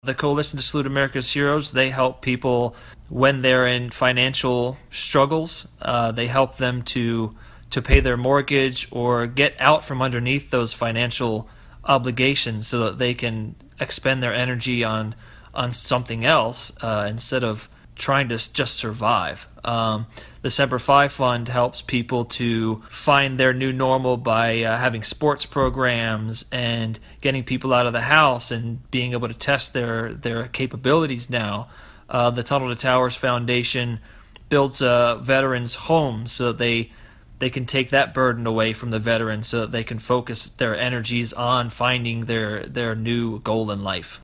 The Coalition to Salute America's Heroes, they help people when they're in financial struggles. They help them to pay their mortgage or get out from underneath those financial obligations so that they can expend their energy on something else instead of trying to just survive. The Semper Fi Fund helps people to find their new normal by having sports programs and getting people out of the house and being able to test their capabilities now. The Tunnel to Towers Foundation builds veterans' homes so that they can take that burden away from the veterans so that they can focus their energies on finding their new goal in life.